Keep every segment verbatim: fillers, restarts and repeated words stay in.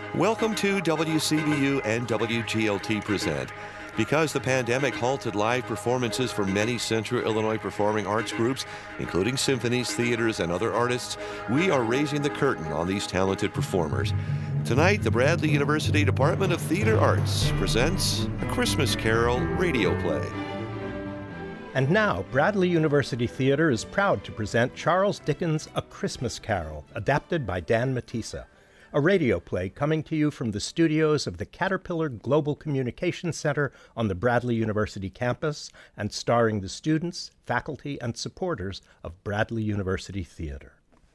Welcome to W C B U and W G L T Present. Because the pandemic halted live performances for many Central Illinois performing arts groups, including symphonies, theaters, and other artists, we are raising the curtain on these talented performers. Tonight, the Bradley University Department of Theater Arts presents A Christmas Carol radio play. And now, Bradley University Theater is proud to present Charles Dickens' A Christmas Carol, adapted by Dan Matissa, a radio play coming to you from the studios of the Caterpillar Global Communications Center on the Bradley University campus and starring the students, faculty, and supporters of Bradley University Theater.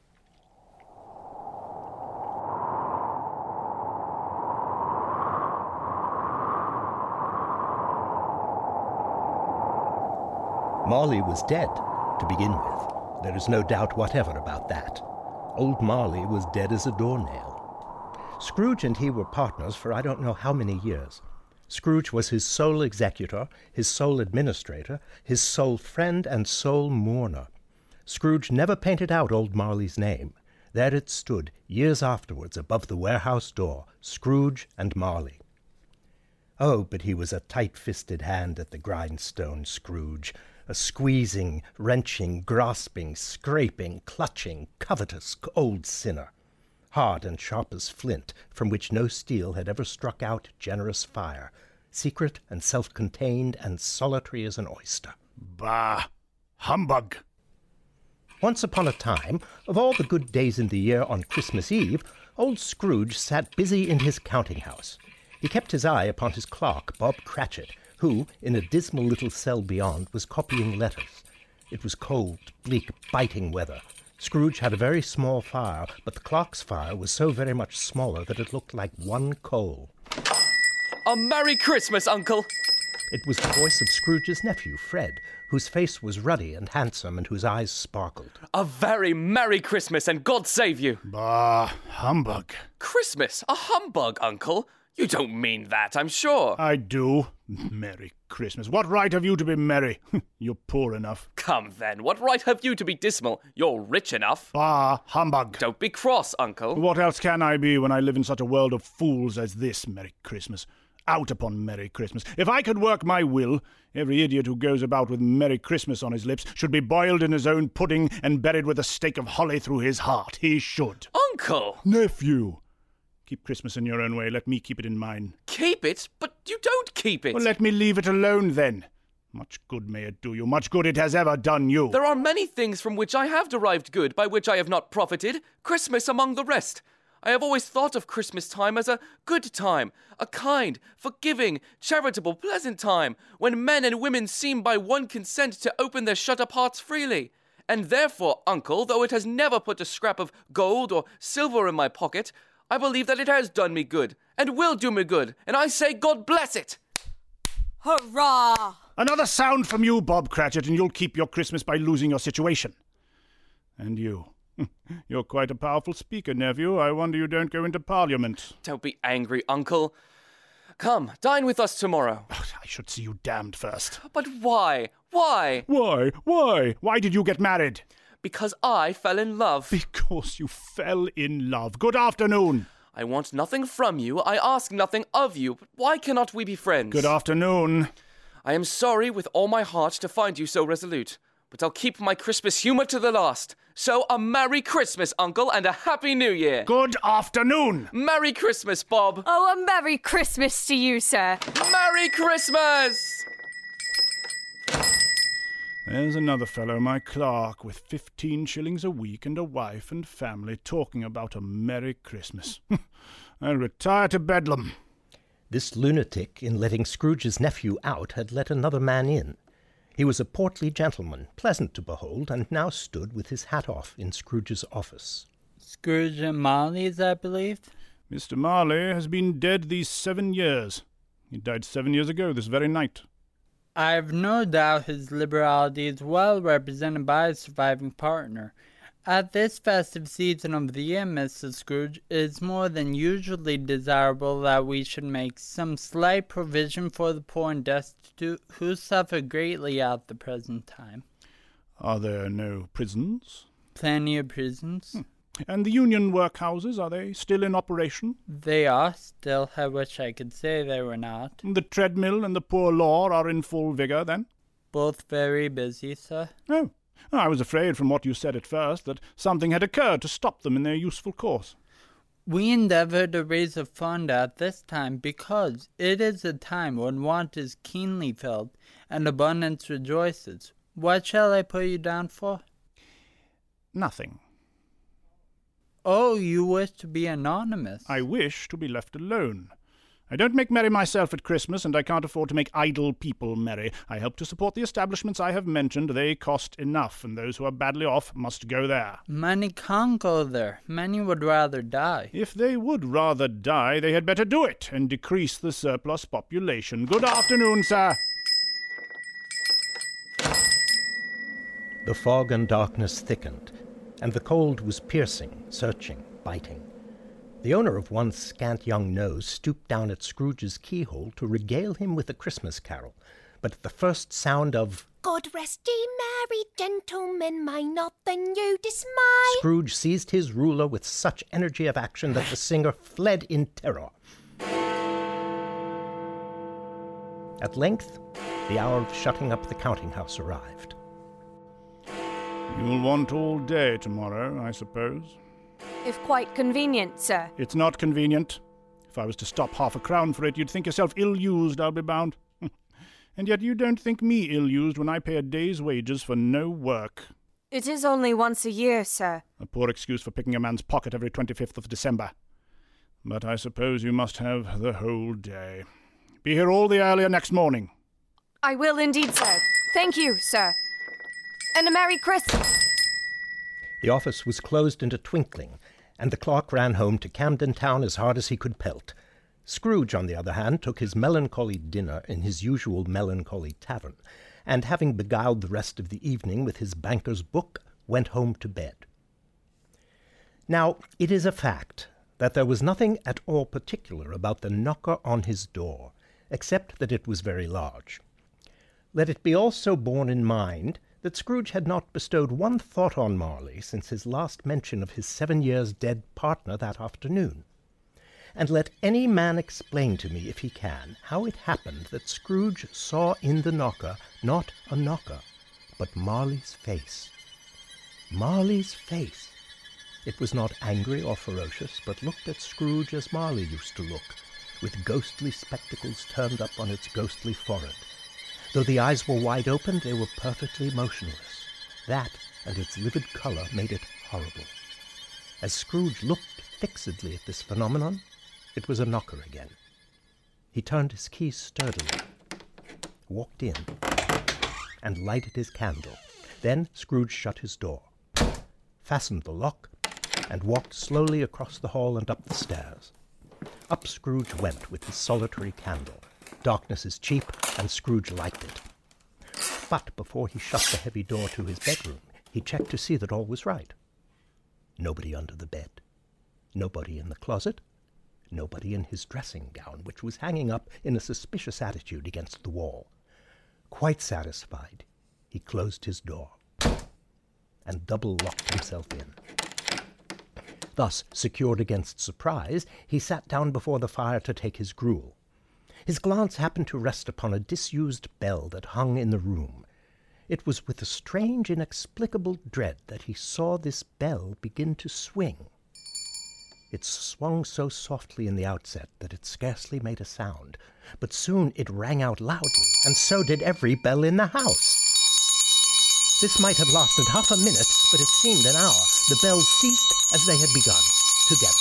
Marley was dead, to begin with. There is no doubt whatever about that. Old Marley was dead as a doornail. Scrooge and he were partners for I don't know how many years. Scrooge was his sole executor, his sole administrator, his sole friend and sole mourner. Scrooge never painted out old Marley's name. There it stood, years afterwards, above the warehouse door, Scrooge and Marley. Oh, but he was a tight-fisted hand at the grindstone, Scrooge, a squeezing, wrenching, grasping, scraping, clutching, covetous old sinner, hard and sharp as flint, from which no steel had ever struck out generous fire, secret and self-contained and solitary as an oyster. Bah! Humbug! Once upon a time, of all the good days in the year on Christmas Eve, old Scrooge sat busy in his counting-house. He kept his eye upon his clerk, Bob Cratchit, who, in a dismal little cell beyond, was copying letters. It was cold, bleak, biting weather. Scrooge had a very small fire, but the clock's fire was so very much smaller that it looked like one coal. A Merry Christmas, Uncle! It was the voice of Scrooge's nephew, Fred, whose face was ruddy and handsome and whose eyes sparkled. A very Merry Christmas, and God save you! Bah! Humbug! Christmas? A humbug, Uncle? You don't mean that, I'm sure. I do. Merry Christmas. What right have you to be merry? You're poor enough. Come then, what right have you to be dismal? You're rich enough. Bah! Humbug! Don't be cross, Uncle. What else can I be when I live in such a world of fools as this? Merry Christmas. Out upon Merry Christmas. If I could work my will, every idiot who goes about with Merry Christmas on his lips should be boiled in his own pudding and buried with a stake of holly through his heart. He should. Uncle! Nephew! Keep Christmas in your own way. Let me keep it in mine. Keep it? But you don't keep it. Well, let me leave it alone, then. Much good may it do you. Much good it has ever done you. There are many things from which I have derived good, by which I have not profited, Christmas among the rest. I have always thought of Christmas time as a good time, a kind, forgiving, charitable, pleasant time, when men and women seem by one consent to open their shut-up hearts freely. And therefore, Uncle, though it has never put a scrap of gold or silver in my pocket, I believe that it has done me good, and will do me good, and I say God bless it! Hurrah! Another sound from you, Bob Cratchit, and you'll keep your Christmas by losing your situation. And you. You're quite a powerful speaker, nephew. I wonder you don't go into Parliament. Don't be angry, Uncle. Come, dine with us tomorrow. I should see you damned first. But why? Why? Why? Why? Why did you get married? Because I fell in love. Because you fell in love. Good afternoon. I want nothing from you. I ask nothing of you. But why cannot we be friends? Good afternoon. I am sorry with all my heart to find you so resolute, but I'll keep my Christmas humour to the last. So a Merry Christmas, Uncle, and a Happy New Year. Good afternoon. Merry Christmas, Bob. Oh, a Merry Christmas to you, sir. Merry Christmas! There's another fellow, my clerk, with fifteen shillings a week and a wife and family, talking about a Merry Christmas. I'll retire to Bedlam. This lunatic, in letting Scrooge's nephew out, had let another man in. He was a portly gentleman, pleasant to behold, and now stood with his hat off in Scrooge's office. Scrooge and Marley's, I believe? Mister Marley has been dead these seven years. He died seven years ago this very night. I've no doubt his liberality is well represented by his surviving partner. At this festive season of the year, Mister Scrooge, it is more than usually desirable that we should make some slight provision for the poor and destitute who suffer greatly at the present time. Are there no prisons? Plenty of prisons. Hmm. And the union workhouses, are they still in operation? They are still. I wish I could say they were not. The treadmill and the poor law are in full vigour, then? Both very busy, sir. Oh, I was afraid from what you said at first that something had occurred to stop them in their useful course. We endeavour to raise a fund at this time because it is a time when want is keenly felt and abundance rejoices. What shall I put you down for? Nothing. Oh, you wish to be anonymous. I wish to be left alone. I don't make merry myself at Christmas, and I can't afford to make idle people merry. I help to support the establishments I have mentioned. They cost enough, and those who are badly off must go there. Many can't go there. Many would rather die. If they would rather die, they had better do it, and decrease the surplus population. Good afternoon, sir. The fog and darkness thickened, and the cold was piercing, searching, biting. The owner of one scant young nose stooped down at Scrooge's keyhole to regale him with a Christmas carol, but at the first sound of "God rest ye merry gentlemen, may nothing you dismay," Scrooge seized his ruler with such energy of action that the singer fled in terror. At length, the hour of shutting up the counting-house arrived. You'll want all day tomorrow, I suppose. If quite convenient, sir. It's not convenient. If I was to stop half a crown for it, you'd think yourself ill-used, I'll be bound. And yet you don't think me ill-used when I pay a day's wages for no work. It is only once a year, sir. A poor excuse for picking a man's pocket every twenty-fifth of December. But I suppose you must have the whole day. Be here all the earlier next morning. I will indeed, sir. Thank you, sir. And a Merry Christmas. The office was closed in a twinkling, and the clerk ran home to Camden Town as hard as he could pelt. Scrooge, on the other hand, took his melancholy dinner in his usual melancholy tavern, and having beguiled the rest of the evening with his banker's book, went home to bed. Now, it is a fact that there was nothing at all particular about the knocker on his door, except that it was very large. Let it be also borne in mind that Scrooge had not bestowed one thought on Marley since his last mention of his seven years dead partner that afternoon. And let any man explain to me, if he can, how it happened that Scrooge saw in the knocker not a knocker, but Marley's face. Marley's face! It was not angry or ferocious, but looked at Scrooge as Marley used to look, with ghostly spectacles turned up on its ghostly forehead. Though the eyes were wide open, they were perfectly motionless. That, and its livid colour, made it horrible. As Scrooge looked fixedly at this phenomenon, it was a knocker again. He turned his key sturdily, walked in, and lighted his candle. Then Scrooge shut his door, fastened the lock, and walked slowly across the hall and up the stairs. Up Scrooge went with his solitary candle. Darkness is cheap, and Scrooge liked it. But before he shut the heavy door to his bedroom, he checked to see that all was right. Nobody under the bed. Nobody in the closet. Nobody in his dressing gown, which was hanging up in a suspicious attitude against the wall. Quite satisfied, he closed his door and double-locked himself in. Thus, secured against surprise, he sat down before the fire to take his gruel. His glance happened to rest upon a disused bell that hung in the room. It was with a strange, inexplicable dread that he saw this bell begin to swing. It swung so softly in the outset that it scarcely made a sound, but soon it rang out loudly, and so did every bell in the house. This might have lasted half a minute, but it seemed an hour. The bells ceased as they had begun, together.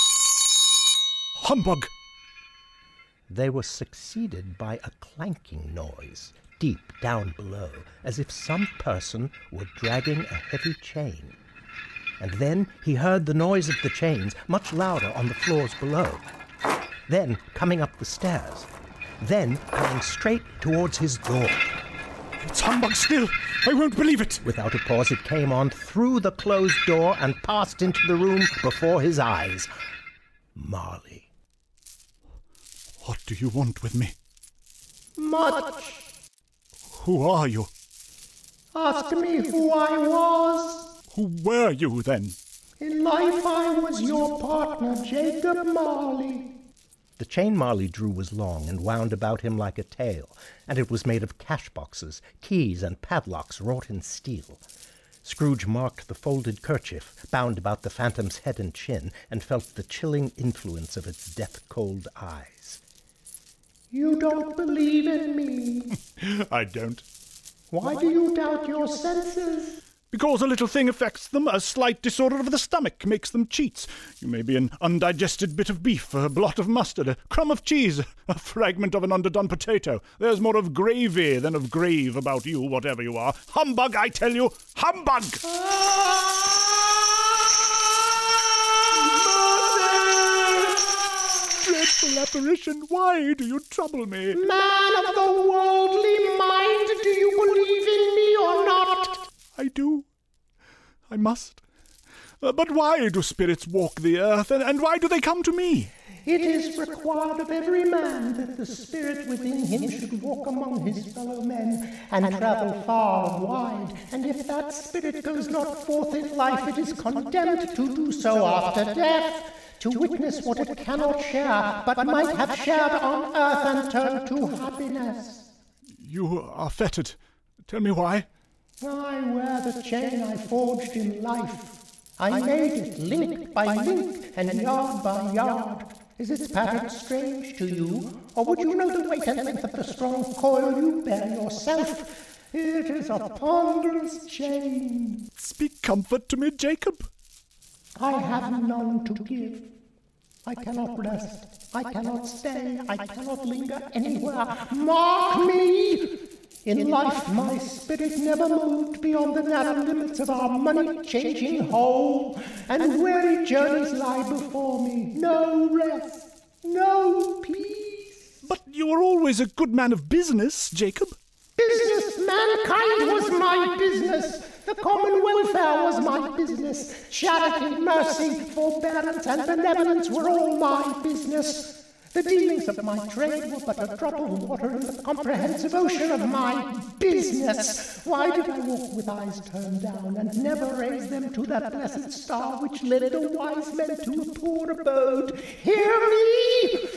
Humbug! They were succeeded by a clanking noise, deep down below, as if some person were dragging a heavy chain. And then he heard the noise of the chains much louder on the floors below. Then coming up the stairs. Then coming straight towards his door. It's humbug still! I won't believe it! Without a pause it came on through the closed door and passed into the room before his eyes. Marley. What do you want with me? Much. Who are you? Ask me who I was. Who were you, then? In life I was your partner, Jacob Marley. The chain Marley drew was long and wound about him like a tail, and it was made of cash boxes, keys, and padlocks wrought in steel. Scrooge marked the folded kerchief bound about the phantom's head and chin, and felt the chilling influence of its death-cold eyes. You don't believe in me. I don't. Why do you doubt your senses? Because a little thing affects them, a slight disorder of the stomach makes them cheats. You may be an undigested bit of beef, a blot of mustard, a crumb of cheese, a fragment of an underdone potato. There's more of gravy than of grave about you, whatever you are. Humbug, I tell you! Humbug! Dreadful apparition, why do you trouble me? Man of the worldly mind, do you believe in me or not? I do. I must. Uh, but why do spirits walk the earth, and, and why do they come to me? It is required of every man that the spirit within him should walk among his fellow men and travel far and wide. And if that spirit goes not forth in life, it is condemned to do so after death, to witness what it cannot share, but might have shared on earth and turn to happiness. You are fettered. Tell me why. I wear the chain I forged in life. I made it link by link and yard by yard. Is its pattern strange to you, or would you know the weight and length of the strong coil you bear yourself? It is a ponderous chain. Speak comfort to me, Jacob. I have none to give. I cannot rest. I cannot stay. I cannot linger anywhere. Mark me! In life, my spirit never moved beyond the narrow limits of our money-changing hole, and weary journeys lie before me. No rest, no peace. But you were always a good man of business, Jacob. Business, mankind was my business. The common welfare was my business. Charity, mercy, forbearance, and benevolence were all my business. The dealings of my trade were but a drop of water in the comprehensive ocean of my business. Why did I walk with eyes turned down and never raise them to that blessed star which led the wise men to a poor abode? Hear me!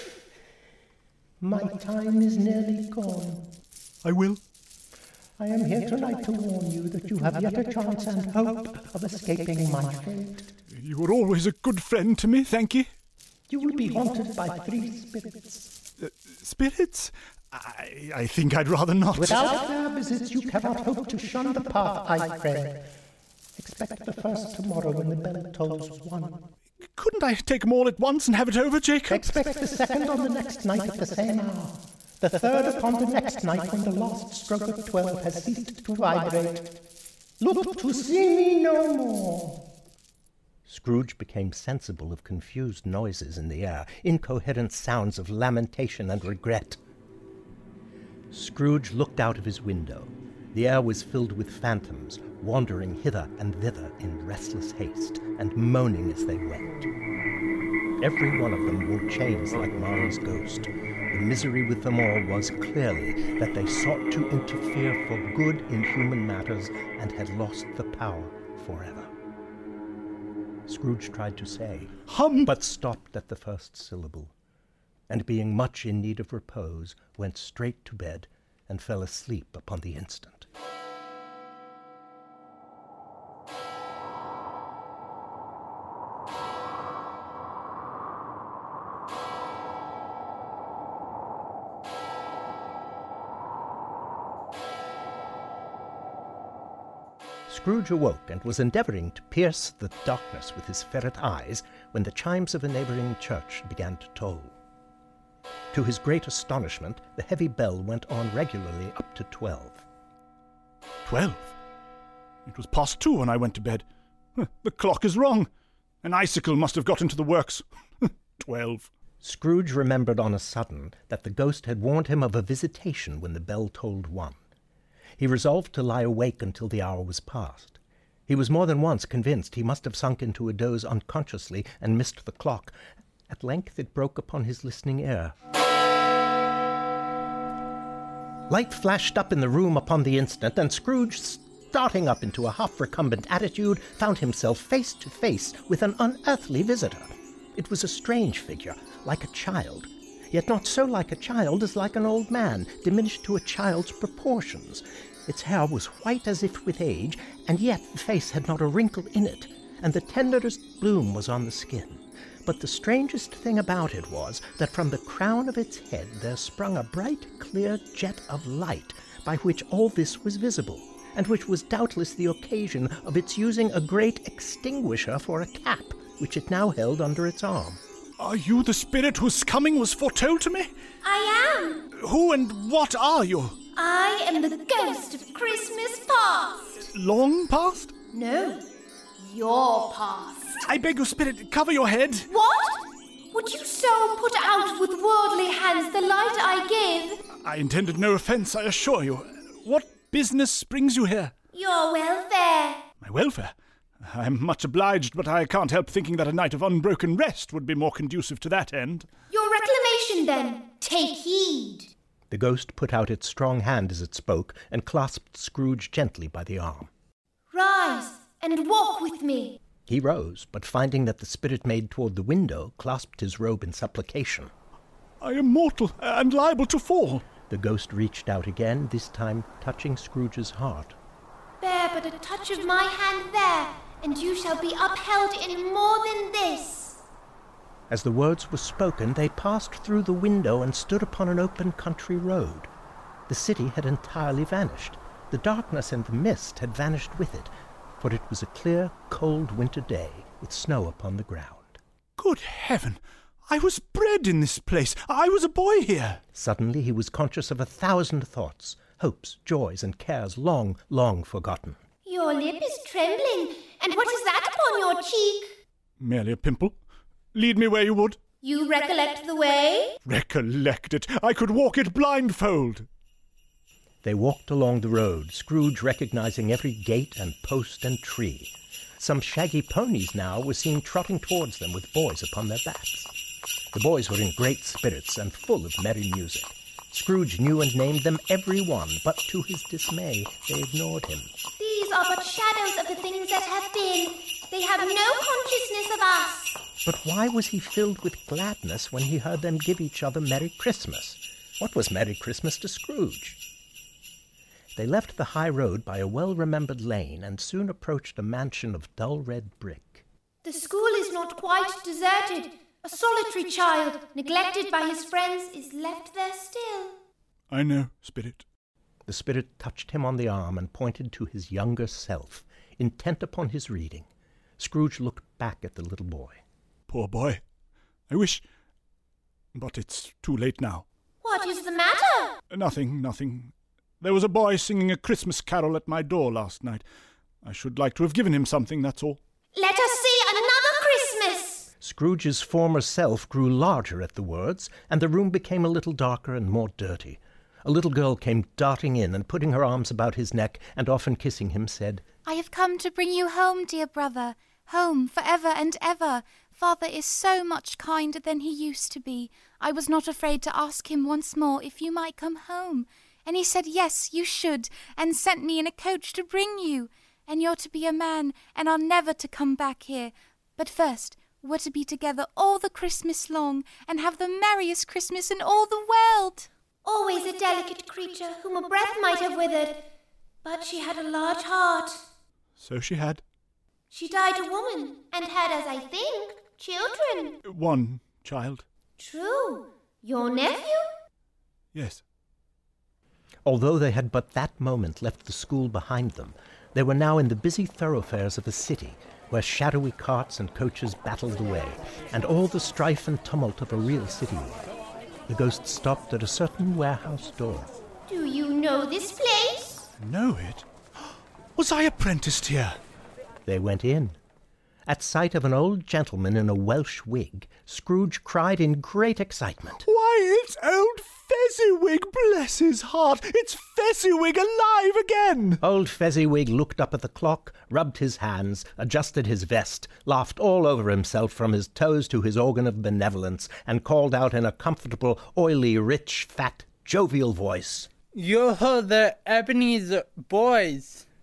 My time is nearly gone. I will. I am here tonight to warn you that you have yet a chance and hope of escaping my fate. You were always a good friend to me, thank you. You will be haunted by three spirits. Uh, spirits? I, I think I'd rather not. Without their visits, you cannot hope to shun the path I tread. Expect the first tomorrow when the bell tolls one. Couldn't I take them all at once and have it over, Jacob? Expect the second on the next night at the same hour. The third upon the next night when the last stroke of twelve has ceased to vibrate. Look to see me no more. Scrooge became sensible of confused noises in the air, incoherent sounds of lamentation and regret. Scrooge looked out of his window. The air was filled with phantoms, wandering hither and thither in restless haste, and moaning as they went. Every one of them wore chains like Marley's ghost. The misery with them all was clearly that they sought to interfere for good in human matters and had lost the power forever. Scrooge tried to say, Hum! but stopped at the first syllable, and being much in need of repose, went straight to bed and fell asleep upon the instant. Scrooge awoke and was endeavouring to pierce the darkness with his ferret eyes when the chimes of a neighbouring church began to toll. To his great astonishment, the heavy bell went on regularly up to twelve. Twelve? It was past two when I went to bed. The clock is wrong. An icicle must have got into the works. Twelve. Scrooge remembered on a sudden that the ghost had warned him of a visitation when the bell tolled one. He resolved to lie awake until the hour was past. He was more than once convinced he must have sunk into a doze unconsciously and missed the clock. At length it broke upon his listening ear. Light flashed up in the room upon the instant, and Scrooge starting up into a half-recumbent attitude, found himself face to face with an unearthly visitor. It was a strange figure, like a child, yet not so like a child as like an old man, diminished to a child's proportions. Its hair was white as if with age, and yet the face had not a wrinkle in it, and the tenderest bloom was on the skin. But the strangest thing about it was that from the crown of its head there sprung a bright, clear jet of light, by which all this was visible, and which was doubtless the occasion of its using a great extinguisher for a cap, which it now held under its arm. Are you the spirit whose coming was foretold to me? I am. Who and what are you? I am the ghost of Christmas past. Long past? No, your past. I beg your spirit, cover your head. What? Would you so put out with worldly hands the light I give? I intended no offence, I assure you. What business brings you here? Your welfare. My welfare? I'm much obliged, but I can't help thinking that a night of unbroken rest would be more conducive to that end. Your reclamation, then. Take heed. The ghost put out its strong hand as it spoke, and clasped Scrooge gently by the arm. Rise, and walk with me. He rose, but finding that the spirit made toward the window, clasped his robe in supplication. I am mortal, and liable to fall. The ghost reached out again, this time touching Scrooge's heart. Bear but a touch of my hand there, and you shall be upheld in more than this. As the words were spoken, they passed through the window and stood upon an open country road. The city had entirely vanished. The darkness and the mist had vanished with it, for it was a clear, cold winter day, with snow upon the ground. Good heaven! I was bred in this place. I was a boy here. Suddenly he was conscious of a thousand thoughts, hopes, joys, and cares long, long forgotten. Your lip is trembling, and what is that upon your cheek? Merely a pimple. Lead me where you would. You recollect the way? Recollect it. I could walk it blindfold. They walked along the road, Scrooge recognizing every gate and post and tree. Some shaggy ponies now were seen trotting towards them with boys upon their backs. The boys were in great spirits and full of merry music. Scrooge knew and named them every one, but to his dismay they ignored him. These are but shadows of the things that have been. They have no consciousness of us. But why was he filled with gladness when he heard them give each other Merry Christmas? What was Merry Christmas to Scrooge? They left the high road by a well-remembered lane and soon approached a mansion of dull red brick. The school is not quite deserted. A solitary child, neglected by his friends, is left there still. I know, Spirit. The Spirit touched him on the arm and pointed to his younger self, intent upon his reading. Scrooge looked back at the little boy. Poor boy. I wish... But it's too late now. What is the matter? Nothing, nothing. There was a boy singing a Christmas carol at my door last night. I should like to have given him something, that's all. Let us see another Christmas! Scrooge's former self grew larger at the words, and the room became a little darker and more dirty. A little girl came darting in, and putting her arms about his neck, and often kissing him, said, I have come to bring you home, dear brother. Home for ever and ever. Father is so much kinder than he used to be. I was not afraid to ask him once more if you might come home. And he said, yes, you should, and sent me in a coach to bring you. And you're to be a man, and are never to come back here. But first, we're to be together all the Christmas long, and have the merriest Christmas in all the world. Always a delicate creature whom a breath might have withered. But she had a large heart. So she had. She died a woman, and had, as I think, children. One child. True. Your nephew? Yes. Although they had but that moment left the school behind them, they were now in the busy thoroughfares of a city, where shadowy carts and coaches battled away, and all the strife and tumult of a real city. The ghost stopped at a certain warehouse door. Do you know this place? Know it? Was I apprenticed here? They went in. At sight of an old gentleman in a Welsh wig, Scrooge cried in great excitement. Why, it's old Fezziwig, bless his heart! It's Fezziwig alive again! Old Fezziwig looked up at the clock, rubbed his hands, adjusted his vest, laughed all over himself from his toes to his organ of benevolence, and called out in a comfortable, oily, rich, fat, jovial voice, Yo-ho, the Ebenezer boys.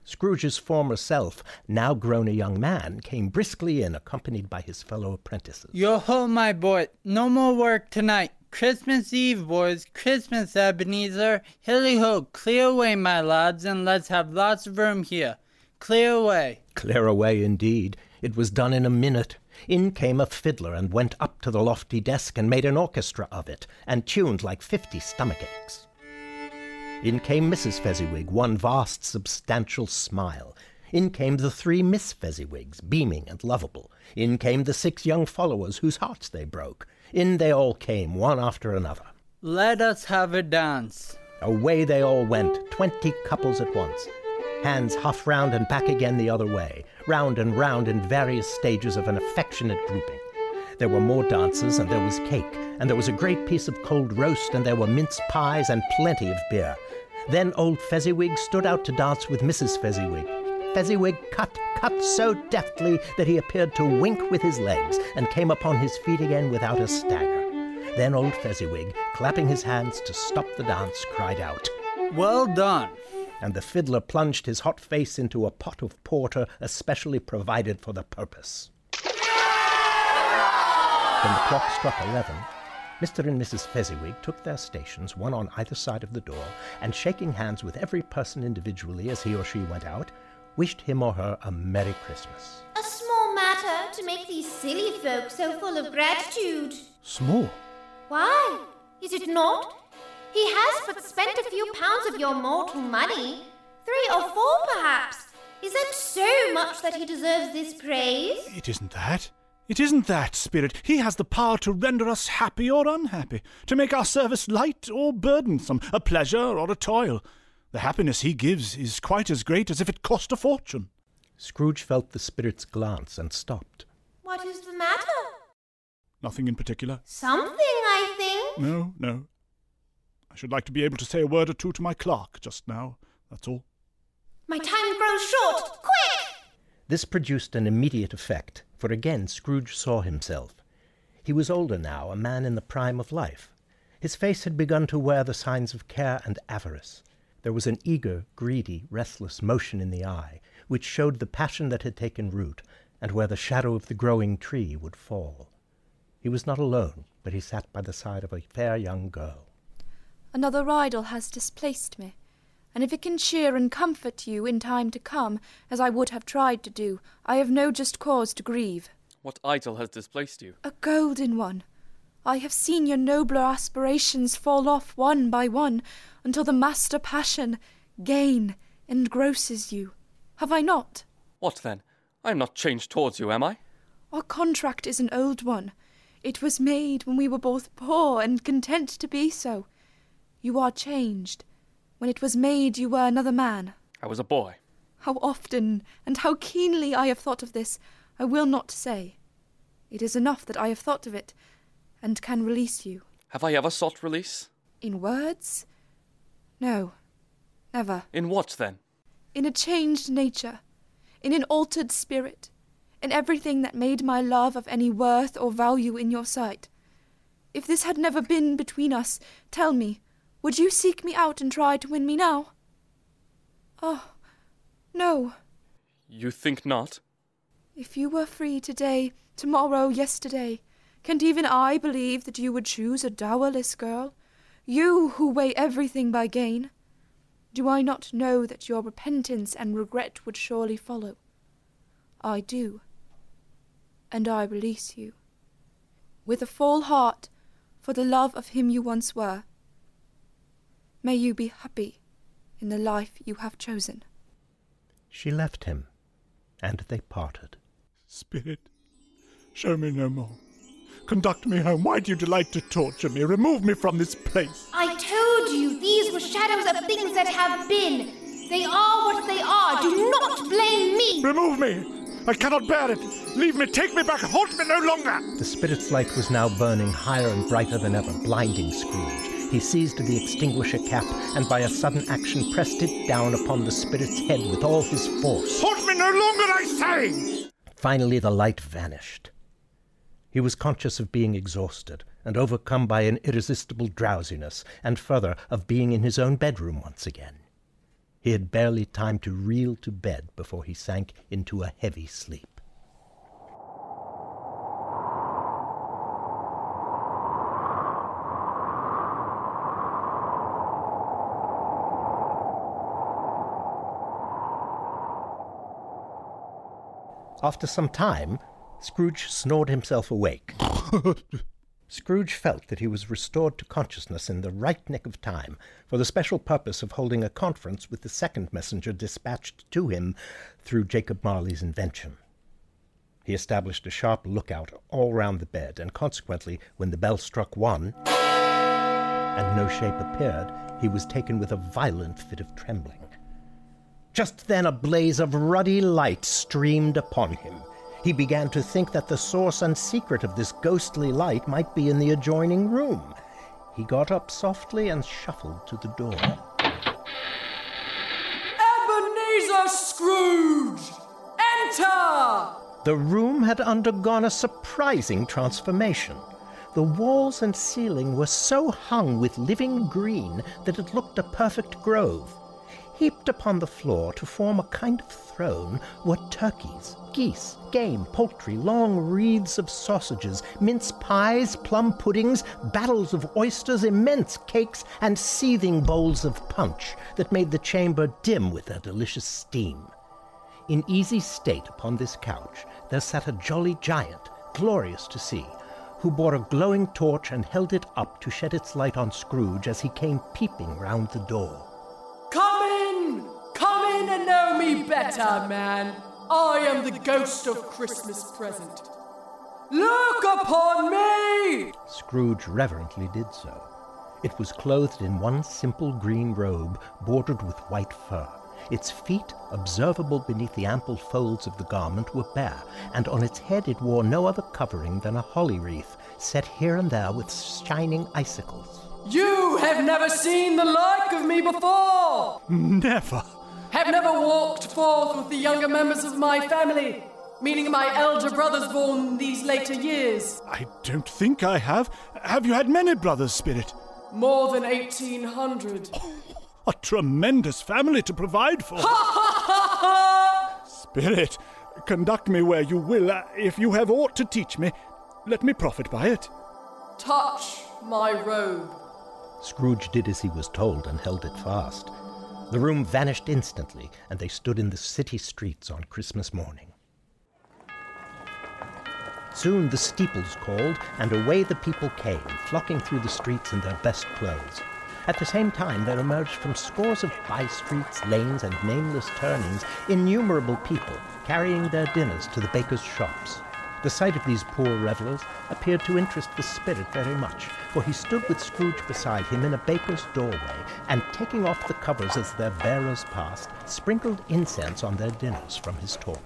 Scrooge's former self, now grown a young man, came briskly in, accompanied by his fellow apprentices. Yo-ho, my boy. No more work tonight. Christmas Eve, boys. Christmas, Ebenezer. Hilly-ho, clear away, my lads, and let's have lots of room here. Clear away. Clear away, indeed. It was done in a minute. In came a fiddler and went up to the lofty desk and made an orchestra of it, and tuned like fifty stomach aches. In came Missus Fezziwig, one vast substantial smile. In came the three Miss Fezziwigs, beaming and lovable. In came the six young followers whose hearts they broke. In they all came, one after another. Let us have a dance. Away they all went, twenty couples at once. Hands half round and back again the other way, round and round in various stages of an affectionate grouping. There were more dancers, and there was cake, and there was a great piece of cold roast, and there were mince pies, and plenty of beer. Then old Fezziwig stood out to dance with Missus Fezziwig. Fezziwig cut, cut so deftly that he appeared to wink with his legs, and came upon his feet again without a stagger. Then old Fezziwig, clapping his hands to stop the dance, cried out, Well done. And the fiddler plunged his hot face into a pot of porter especially provided for the purpose. When the clock struck eleven, Mister and Missus Fezziwig took their stations, one on either side of the door, and shaking hands with every person individually as he or she went out, wished him or her a Merry Christmas. A small matter to make these silly folk so full of gratitude. Small? Why? Is it not? He has but spent a few pounds of your mortal money. Three or four, perhaps. Is that so much that he deserves this praise? It isn't that. It isn't that, Spirit. He has the power to render us happy or unhappy, to make our service light or burdensome, a pleasure or a toil. The happiness he gives is quite as great as if it cost a fortune. Scrooge felt the Spirit's glance and stopped. What is the matter? Nothing in particular. Something, I think. No, no. I should like to be able to say a word or two to my clerk just now, that's all. My time grows short. Quick! This produced an immediate effect, for again Scrooge saw himself. He was older now, a man in the prime of life. His face had begun to wear the signs of care and avarice. There was an eager, greedy, restless motion in the eye, which showed the passion that had taken root, and where the shadow of the growing tree would fall. He was not alone, but he sat by the side of a fair young girl. Another idol has displaced me, and if it can cheer and comfort you in time to come, as I would have tried to do, I have no just cause to grieve. What idol has displaced you? A golden one. I have seen your nobler aspirations fall off one by one, until the master passion, gain, engrosses you. Have I not? What then? I am not changed towards you, am I? Our contract is an old one. It was made when we were both poor and content to be so. You are changed. When it was made, you were another man. I was a boy. How often and how keenly I have thought of this, I will not say. It is enough that I have thought of it, and can release you. Have I ever sought release? In words? No, never. In what, then? In a changed nature, in an altered spirit, in everything that made my love of any worth or value in your sight. If this had never been between us, tell me, would you seek me out and try to win me now? Oh, no. You think not? If you were free today, tomorrow, yesterday, can't even I believe that you would choose a dowerless girl? You who weigh everything by gain. Do I not know that your repentance and regret would surely follow? I do. And I release you. With a full heart, for the love of him you once were. May you be happy in the life you have chosen. She left him, and they parted. Spirit, show me no more. Conduct me home. Why do you delight to torture me? Remove me from this place. I told you these were shadows of things that have been. They are what they are. Do not blame me. Remove me. I cannot bear it. Leave me. Take me back. Hold me no longer. The Spirit's light was now burning higher and brighter than ever, blinding Scrooge. He seized the extinguisher cap and by a sudden action pressed it down upon the Spirit's head with all his force. Hold me no longer, I say! Finally the light vanished. He was conscious of being exhausted and overcome by an irresistible drowsiness, and further, of being in his own bedroom once again. He had barely time to reel to bed before he sank into a heavy sleep. After some time, Scrooge snored himself awake. Scrooge felt that he was restored to consciousness in the right nick of time for the special purpose of holding a conference with the second messenger dispatched to him through Jacob Marley's invention. He established a sharp lookout all round the bed, and consequently, when the bell struck one, and no shape appeared, he was taken with a violent fit of trembling. Just then a blaze of ruddy light streamed upon him. He began to think that the source and secret of this ghostly light might be in the adjoining room. He got up softly and shuffled to the door. Ebenezer Scrooge! Enter! The room had undergone a surprising transformation. The walls and ceiling were so hung with living green that it looked a perfect grove. Heaped upon the floor to form a kind of throne were turkeys, geese, game, poultry, long wreaths of sausages, mince pies, plum puddings, battles of oysters, immense cakes, and seething bowls of punch that made the chamber dim with their delicious steam. In easy state upon this couch there sat a jolly giant, glorious to see, who bore a glowing torch and held it up to shed its light on Scrooge as he came peeping round the door. Come in! Come in and know me better, man. I am the ghost of Christmas present. Look upon me! Scrooge reverently did so. It was clothed in one simple green robe bordered with white fur. Its feet, observable beneath the ample folds of the garment, were bare, and on its head it wore no other covering than a holly wreath, set here and there with shining icicles. You have never seen the like of me before! Never. Have never walked forth with the younger members of my family, meaning my elder brothers born these later years. I don't think I have. Have you had many brothers, Spirit? More than eighteen hundred. Oh, a tremendous family to provide for. Ha ha ha ha! Spirit, conduct me where you will. Uh, if you have aught to teach me, let me profit by it. Touch my robe. Scrooge did as he was told and held it fast. The room vanished instantly, and they stood in the city streets on Christmas morning. Soon the steeples called, and away the people came, flocking through the streets in their best clothes. At the same time there emerged from scores of by-streets, lanes, and nameless turnings innumerable people, carrying their dinners to the bakers' shops. The sight of these poor revellers appeared to interest the Spirit very much, for he stood with Scrooge beside him in a baker's doorway, and taking off the covers as their bearers passed, sprinkled incense on their dinners from his torch.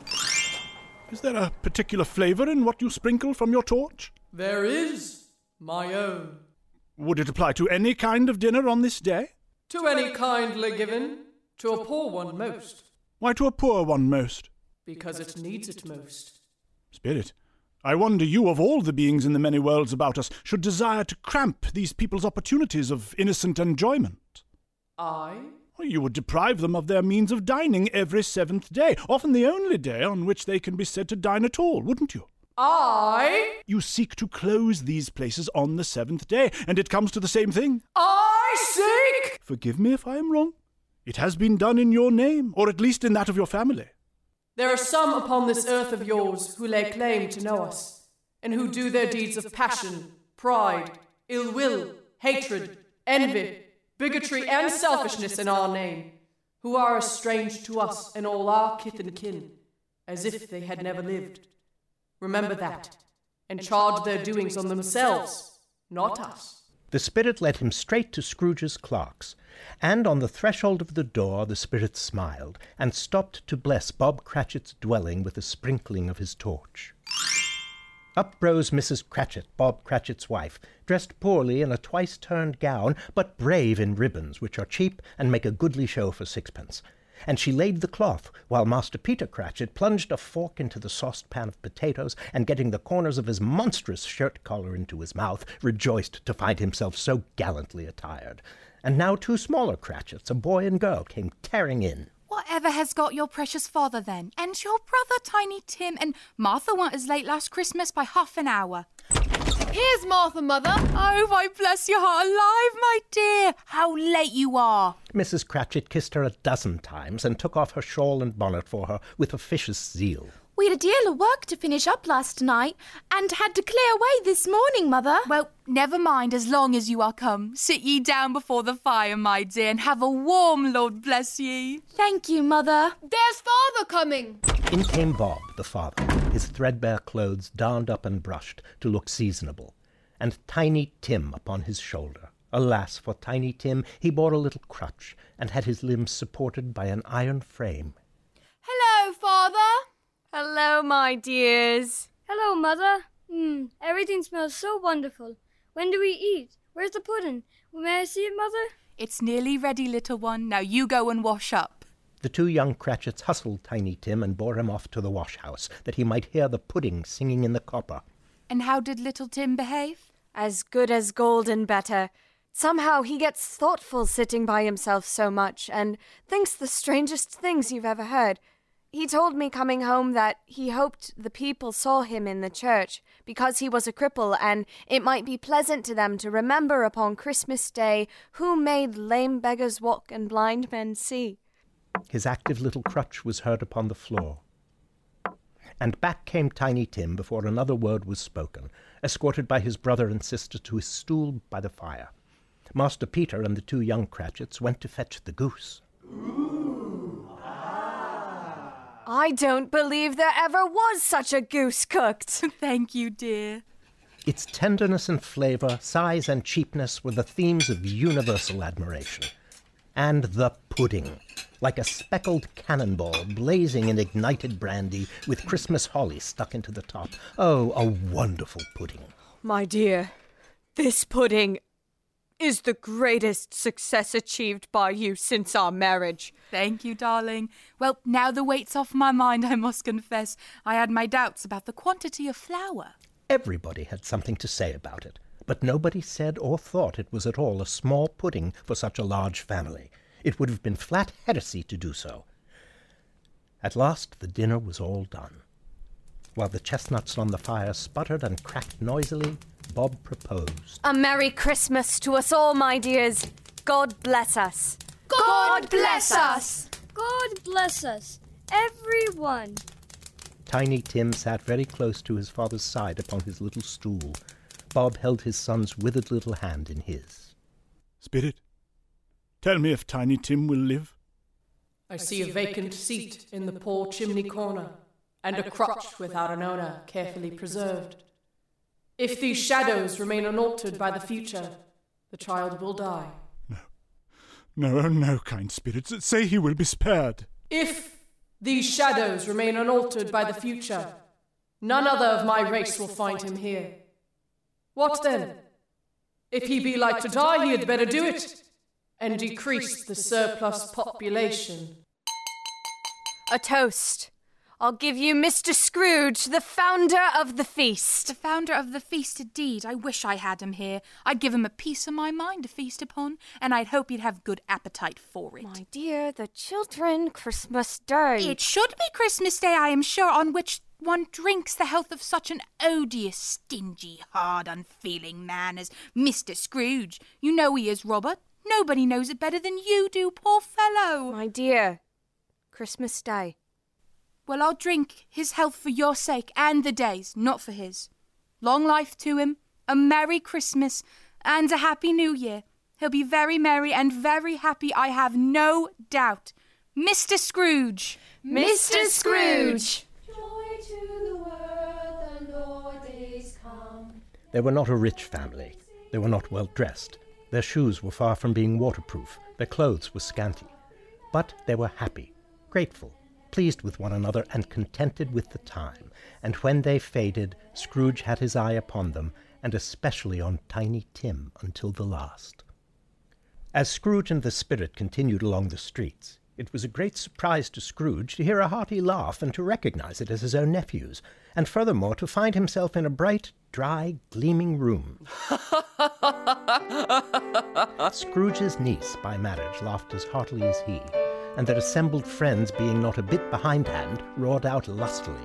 Is there a particular flavour in what you sprinkle from your torch? There is, my own. Would it apply to any kind of dinner on this day? To any kindly given, to a poor one most. Why to a poor one most? Because it needs it most. Spirit, I wonder you, of all the beings in the many worlds about us, should desire to cramp these people's opportunities of innocent enjoyment. I? You would deprive them of their means of dining every seventh day, often the only day on which they can be said to dine at all, wouldn't you? I? You seek to close these places on the seventh day, and it comes to the same thing. I seek! Forgive me if I am wrong. It has been done in your name, or at least in that of your family. There are some upon this earth of yours who lay claim to know us, and who do their deeds of passion, pride, ill will, hatred, envy, bigotry, and selfishness in our name, who are as strange to us and all our kith and kin, as if they had never lived. Remember that, and charge their doings on themselves, not us. The Spirit led him straight to Scrooge's clerks, and on the threshold of the door the Spirit smiled, and stopped to bless Bob Cratchit's dwelling with a sprinkling of his torch. Up rose Missus Cratchit, Bob Cratchit's wife, dressed poorly in a twice-turned gown, but brave in ribbons, which are cheap and make a goodly show for sixpence. And she laid the cloth, while Master Peter Cratchit plunged a fork into the saucepan of potatoes, and getting the corners of his monstrous shirt-collar into his mouth, rejoiced to find himself so gallantly attired. and now two smaller Cratchits, a boy and girl, came tearing in. Whatever has got your precious father then? And your brother, Tiny Tim, and Martha weren't as late last Christmas by half an hour. Here's Martha, Mother. Oh, why bless your heart alive, my dear. How late you are. Missus Cratchit kissed her a dozen times and took off her shawl and bonnet for her with officious zeal. We had a deal of work to finish up last night and had to clear away this morning, Mother. Well, never mind, as long as you are come. Sit ye down before the fire, my dear, and have a warm, Lord bless ye. Thank you, Mother. There's Father coming. In came Bob, the father, his threadbare clothes darned up and brushed to look seasonable, and Tiny Tim upon his shoulder. Alas, for Tiny Tim, he bore a little crutch, and had his limbs supported by an iron frame. Hello, Father. Hello, my dears. Hello, Mother. Hmm, everything smells so wonderful. When do we eat? Where's the pudding? May I see it, Mother? It's nearly ready, little one. Now you go and wash up. The two young Cratchits hustled Tiny Tim and bore him off to the wash-house, that he might hear the pudding singing in the copper. And how did little Tim behave? As good as gold and better. Somehow he gets thoughtful sitting by himself so much, and thinks the strangest things you've ever heard. He told me coming home that he hoped the people saw him in the church, because he was a cripple, and it might be pleasant to them to remember upon Christmas Day who made lame beggars walk and blind men see. His active little crutch was heard upon the floor. And back came Tiny Tim before another word was spoken, escorted by his brother and sister to his stool by the fire. Master Peter and the two young Cratchits went to fetch the goose. I don't believe there ever was such a goose cooked. Thank you, dear. Its tenderness and flavour, size and cheapness were the themes of universal admiration. And the pudding, like a speckled cannonball blazing in ignited brandy with Christmas holly stuck into the top. Oh, a wonderful pudding. My dear, this pudding is the greatest success achieved by you since our marriage. Thank you, darling. Well, now the weight's off my mind, I must confess. I had my doubts about the quantity of flour. Everybody had something to say about it, but nobody said or thought it was at all a small pudding for such a large family. It would have been flat heresy to do so. At last the dinner was all done. While the chestnuts on the fire sputtered and cracked noisily, Bob proposed. A Merry Christmas to us all, my dears. God bless us. God bless us. God bless us, everyone. Tiny Tim sat very close to his father's side upon his little stool. Bob held his son's withered little hand in his. Spirit, tell me if Tiny Tim will live. I see a vacant seat in the poor chimney corner, and a crutch without an owner carefully preserved. If these shadows remain unaltered by the future, the child will die. No, no, oh no, kind spirits, say he will be spared. If these shadows remain unaltered by the future, none other of my race will find him here. What then? If he be like to die, he had better do it, and decrease the surplus population. A toast. I'll give you Mister Scrooge, the founder of the feast. The founder of the feast, indeed. I wish I had him here. I'd give him a piece of my mind to feast upon, and I'd hope he'd have good appetite for it. My dear, the children, Christmas Day. It should be Christmas Day, I am sure, on which one drinks the health of such an odious, stingy, hard, unfeeling man as Mister Scrooge. You know he is, Robert. Nobody knows it better than you do, poor fellow. My dear, Christmas Day. Well, I'll drink his health for your sake and the day's, not for his. Long life to him, a Merry Christmas, and a Happy New Year. He'll be very merry and very happy, I have no doubt. Mister Scrooge! Mister Scrooge! Joy to the world, the Lord is come. They were not a rich family. They were not well dressed. Their shoes were far from being waterproof. Their clothes were scanty. But they were happy, grateful, pleased with one another and contented with the time, and when they faded, Scrooge had his eye upon them, and especially on Tiny Tim until the last. As Scrooge and the spirit continued along the streets, it was a great surprise to Scrooge to hear a hearty laugh and to recognize it as his own nephew's, and furthermore to find himself in a bright, dry, gleaming room. Scrooge's niece by marriage laughed as heartily as he, and their assembled friends, being not a bit behindhand, roared out lustily.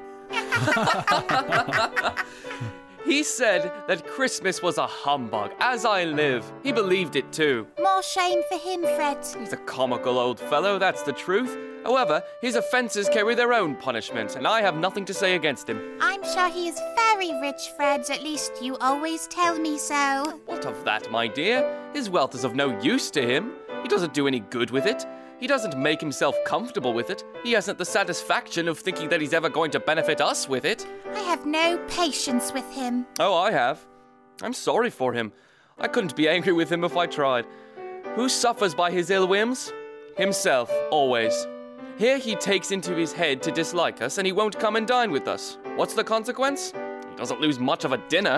He said that Christmas was a humbug, as I live. He believed it too. More shame for him, Fred. He's a comical old fellow, that's the truth. However, his offences carry their own punishment, and I have nothing to say against him. I'm sure he is very rich, Fred. At least you always tell me so. What of that, my dear? His wealth is of no use to him. He doesn't do any good with it. He doesn't make himself comfortable with it. He hasn't the satisfaction of thinking that he's ever going to benefit us with it. I have no patience with him. Oh, I have. I'm sorry for him. I couldn't be angry with him if I tried. Who suffers by his ill whims? Himself, always. Here he takes into his head to dislike us, and he won't come and dine with us. What's the consequence? He doesn't lose much of a dinner.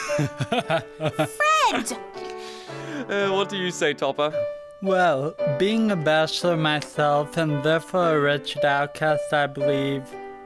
Fred! Uh, what do you say, Topper? Well, being a bachelor myself and therefore a wretched outcast, I believe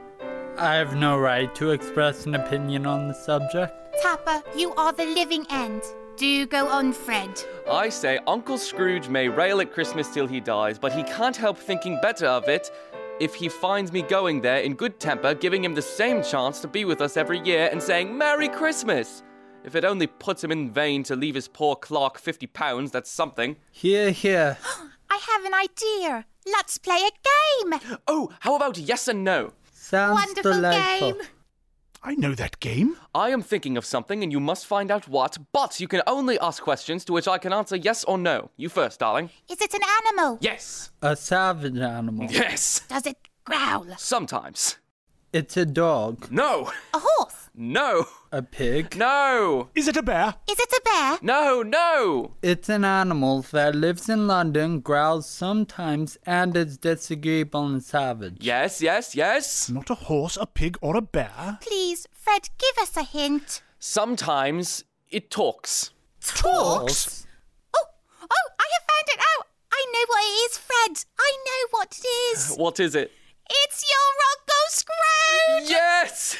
I have no right to express an opinion on the subject. Topper, you are the living end. Do go on, Fred. I say Uncle Scrooge may rail at Christmas till he dies, but he can't help thinking better of it if he finds me going there in good temper, giving him the same chance to be with us every year and saying Merry Christmas. If it only puts him in vain to leave his poor clerk fifty pounds, that's something. Hear, hear. I have an idea. Let's play a game. Oh, how about yes and no? Sounds Wonderful delightful. game. I know that game. I am thinking of something and you must find out what, but you can only ask questions to which I can answer yes or no. You first, darling. Is it an animal? Yes. A savage animal. Yes. Does it growl? Sometimes. It's a dog. No. A horse? No. A pig. No. Is it a bear? Is it a bear? No, no. It's an animal that lives in London, growls sometimes, and is disagreeable and savage. Yes, yes, yes. Not a horse, a pig, or a bear. Please, Fred, give us a hint. Sometimes it talks. Talks? Oh, oh, I have found it out. I know what it is, Fred. I know what it is. What is it? It's your Uncle Scrooge. Yes.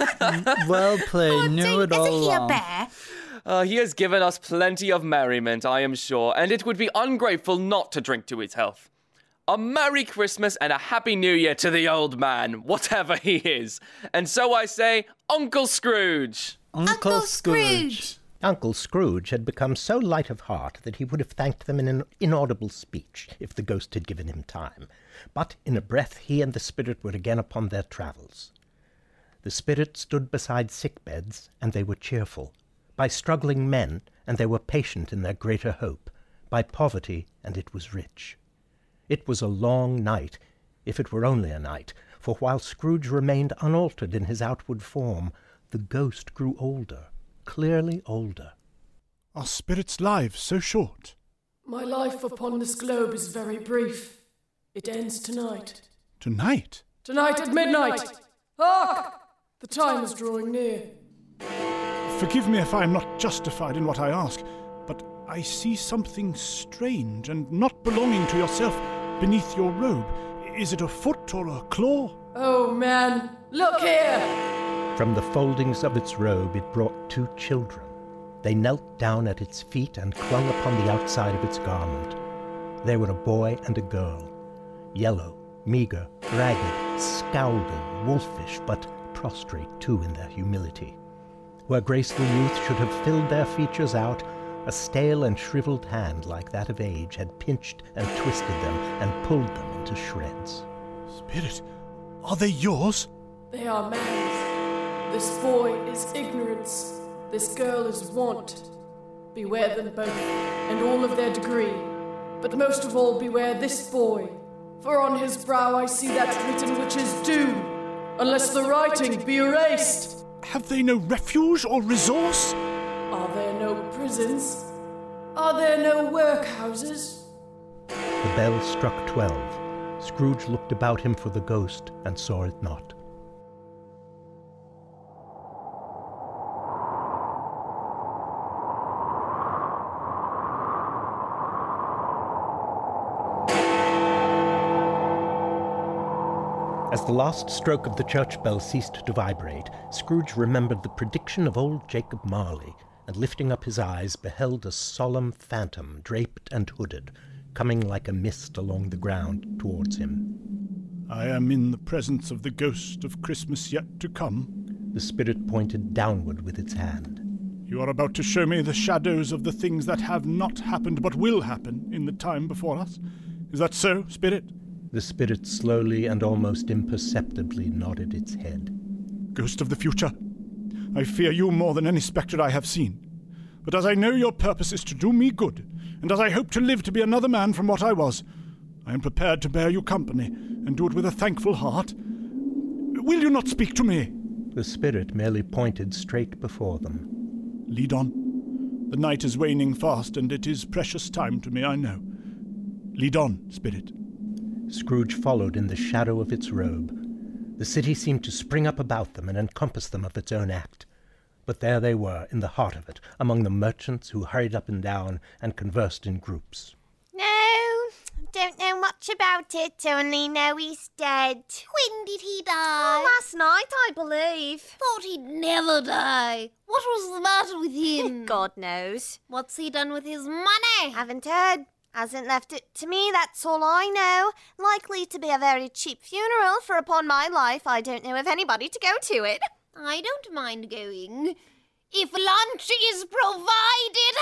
Well played, Oh, knew dear, it all isn't he a along. bear? Uh, he has given us plenty of merriment, I am sure, and it would be ungrateful not to drink to his health. A Merry Christmas and a Happy New Year to the old man, whatever he is. And so I say, Uncle Scrooge. Uncle, Uncle Scrooge. Scrooge. Uncle Scrooge had become so light of heart that he would have thanked them in an inaudible speech if the ghost had given him time. But in a breath he and the spirit were again upon their travels. The spirit stood beside sick beds, and they were cheerful. By struggling men, and they were patient in their greater hope. By poverty, and it was rich. It was a long night, if it were only a night, for while Scrooge remained unaltered in his outward form, the ghost grew older, clearly older. Are spirits' lives so short? My life upon this globe is very brief. It ends tonight. Tonight? Tonight at midnight! Hark! The time is drawing near. Forgive me if I am not justified in what I ask, but I see something strange and not belonging to yourself beneath your robe. Is it a foot or a claw? Oh, man, look here! From the foldings of its robe it brought two children. They knelt down at its feet and clung upon the outside of its garment. They were a boy and a girl, yellow, meagre, ragged, scowling, wolfish, but prostrate too in their humility. Where graceful youth should have filled their features out, a stale and shriveled hand like that of age had pinched and twisted them and pulled them into shreds. Spirit, are they yours? They are man's. This boy is ignorance. This girl is want. Beware them both, and all of their degree. But most of all, beware this boy. For on his brow I see that written which is doom, unless the writing be erased. Have they no refuge or resource? Are there no prisons? Are there no workhouses? The bell struck twelve. Scrooge looked about him for the ghost and saw it not. As the last stroke of the church bell ceased to vibrate, Scrooge remembered the prediction of old Jacob Marley, and lifting up his eyes, beheld a solemn phantom, draped and hooded, coming like a mist along the ground towards him. I am in the presence of the ghost of Christmas yet to come. The spirit pointed downward with its hand. You are about to show me the shadows of the things that have not happened but will happen in the time before us. Is that so, spirit? The spirit slowly and almost imperceptibly nodded its head. Ghost of the future, I fear you more than any spectre I have seen. But as I know your purpose is to do me good, and as I hope to live to be another man from what I was, I am prepared to bear you company, and do it with a thankful heart. Will you not speak to me? The spirit merely pointed straight before them. Lead on. The night is waning fast, and it is precious time to me, I know. Lead on, spirit. Scrooge followed in the shadow of its robe. The city seemed to spring up about them and encompass them of its own act. But there they were, in the heart of it, among the merchants who hurried up and down and conversed in groups. No, don't know much about it, only know he's dead. When did he die? Oh, last night, I believe. Thought he'd never die. What was the matter with him? God knows. What's he done with his money? Haven't heard. Hasn't left it to me, that's all I know. Likely to be a very cheap funeral, for upon my life I don't know of anybody to go to it. I don't mind going. If lunch is provided.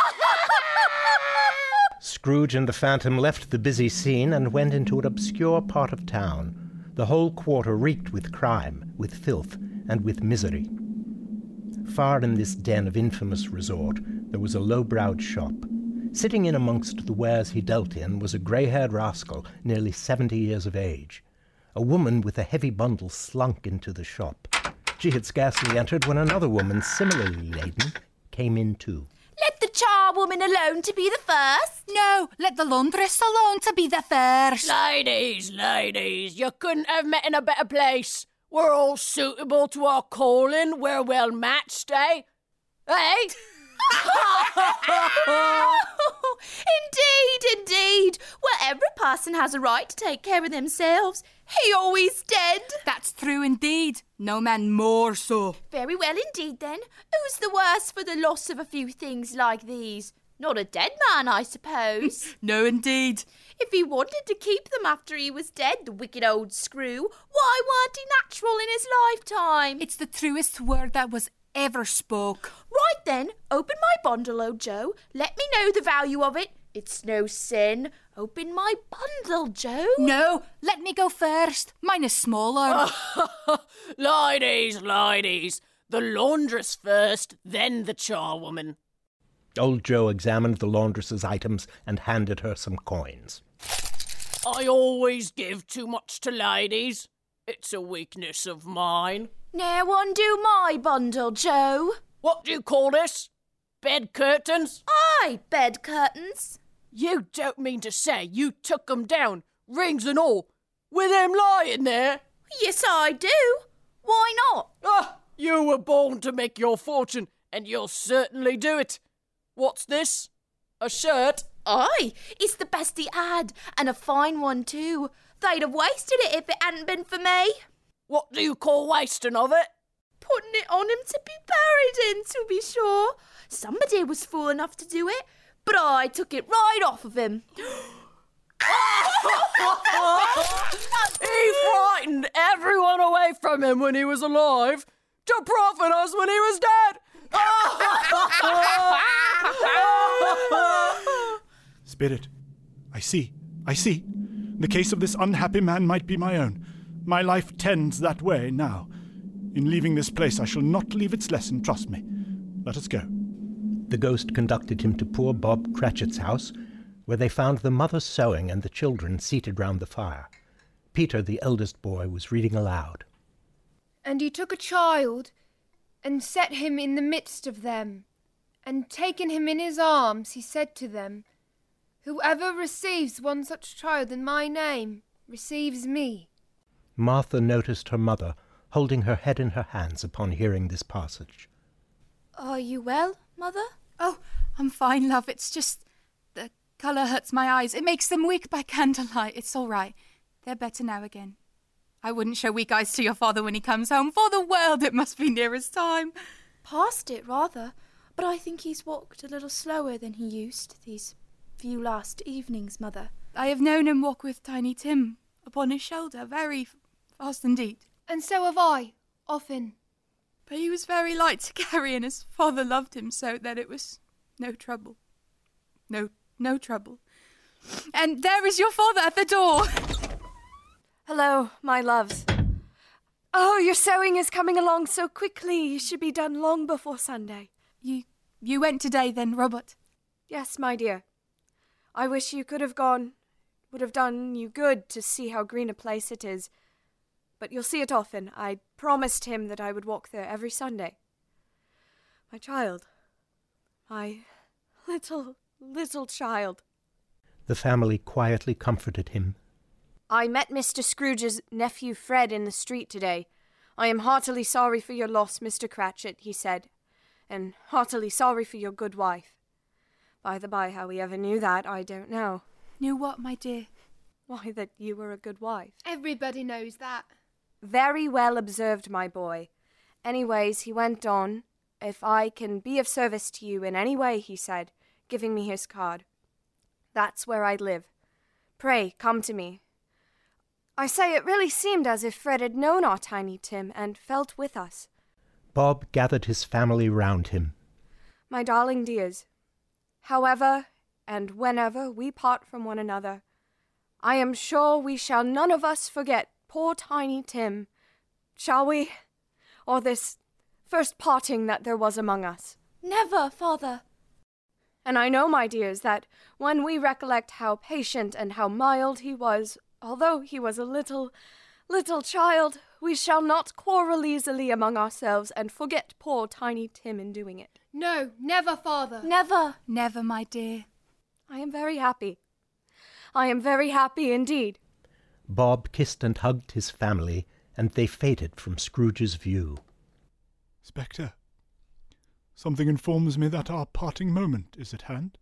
Scrooge and the Phantom left the busy scene and went into an obscure part of town. The whole quarter reeked with crime, with filth, and with misery. Far in this den of infamous resort there was a low-browed shop. Sitting in amongst the wares he dealt in was a grey-haired rascal, nearly seventy years of age. A woman with a heavy bundle slunk into the shop. She had scarcely entered when another woman, similarly laden, came in too. Let the charwoman alone to be the first. No, let the laundress alone to be the first. Ladies, ladies, you couldn't have met in a better place. We're all suitable to our calling. We're well matched, eh? Eh? Indeed, indeed. Well, every person has a right to take care of themselves. He always dead. That's true indeed. No man more so. Very well indeed, then. Who's the worse for the loss of a few things like these? Not a dead man, I suppose. No, indeed. If he wanted to keep them after he was dead, the wicked old screw, why weren't he natural in his lifetime? It's the truest word that was ever spoke. Right then, open my bundle, old Joe. Let me know the value of it. It's no sin. Open my bundle, Joe. No, let me go first. Mine is smaller. Ladies, ladies. The laundress first, then the charwoman. Old Joe examined the laundress's items and handed her some coins. I always give too much to ladies. It's a weakness of mine. Now undo my bundle, Joe. What do you call this? Bed curtains? Aye, bed curtains. You don't mean to say you took 'em down, rings and all, with them lying there? Yes, I do. Why not? Ah, you were born to make your fortune, and you'll certainly do it. What's this? A shirt? Aye, it's the best he had, and a fine one too. They'd have wasted it if it hadn't been for me. What do you call wasting of it? Putting it on him to be buried in, to be sure. Somebody was fool enough to do it, but I took it right off of him. He frightened everyone away from him when he was alive, to profit us when he was dead. Spirit, I see, I see. The case of this unhappy man might be my own. My life tends that way now. In leaving this place, I shall not leave its lesson, trust me. Let us go. The ghost conducted him to poor Bob Cratchit's house, where they found the mother sewing and the children seated round the fire. Peter, the eldest boy, was reading aloud. And he took a child, and set him in the midst of them, and taking him in his arms, he said to them, Whoever receives one such child in my name receives me. Martha noticed her mother, holding her head in her hands upon hearing this passage. Are you well, Mother? Oh, I'm fine, love. It's just the colour hurts my eyes. It makes them weak by candlelight. It's all right. They're better now again. I wouldn't show weak eyes to your father when he comes home. For the world, it must be nearest time. Past it, rather. But I think he's walked a little slower than he used these few last evenings, Mother. I have known him walk with Tiny Tim upon his shoulder, very fast indeed. And so have I, often. But he was very light to carry, and his father loved him so that it was no trouble. No, no trouble. And there is your father at the door. Hello, my loves. Oh, your sewing is coming along so quickly. It should be done long before Sunday. You, you went today then, Robert? Yes, my dear. I wish you could have gone. Would have done you good to see how green a place it is. But you'll see it often. I promised him that I would walk there every Sunday. My child. My little, little child. The family quietly comforted him. I met Mister Scrooge's nephew Fred in the street today. I am heartily sorry for your loss, Mister Cratchit, he said, and heartily sorry for your good wife. By the by, how he ever knew that, I don't know. Knew what, my dear? Why, that you were a good wife. Everybody knows that. Very well observed, my boy. Anyways, he went on, if I can be of service to you in any way, he said, giving me his card. That's where I live. Pray, come to me. I say, it really seemed as if Fred had known our Tiny Tim and felt with us. Bob gathered his family round him. My darling dears, however and whenever we part from one another, I am sure we shall none of us forget poor Tiny Tim, shall we? Or this first parting that there was among us. Never, Father. And I know, my dears, that when we recollect how patient and how mild he was, although he was a little, little child, we shall not quarrel easily among ourselves and forget poor Tiny Tim in doing it. No, never, Father. Never, never, my dear. I am very happy. I am very happy indeed. Bob kissed and hugged his family, and they faded from Scrooge's view. Spectre, something informs me that our parting moment is at hand.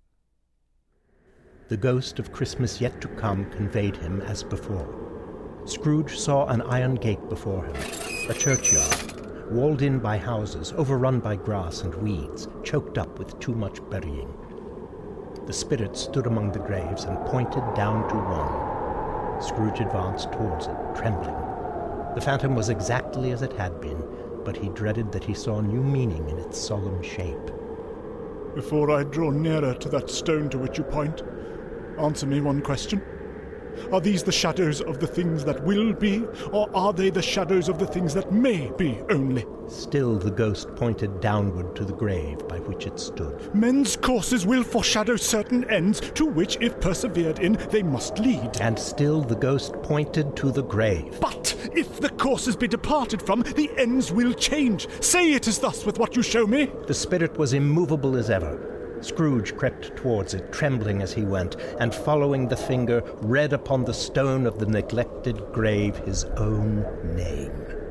The ghost of Christmas yet to come conveyed him as before. Scrooge saw an iron gate before him, a churchyard, walled in by houses, overrun by grass and weeds, choked up with too much burying. The spirit stood among the graves and pointed down to one. Scrooge advanced towards it, trembling. The phantom was exactly as it had been, but he dreaded that he saw new meaning in its solemn shape. Before I draw nearer to that stone to which you point, answer me one question. Are these the shadows of the things that will be, or are they the shadows of the things that may be only? Still the ghost pointed downward to the grave by which it stood. Men's courses will foreshadow certain ends, to which, if persevered in, they must lead. And still the ghost pointed to the grave. But if the courses be departed from, the ends will change. Say it is thus with what you show me. The spirit was immovable as ever. Scrooge crept towards it, trembling as he went, and following the finger, read upon the stone of the neglected grave his own name.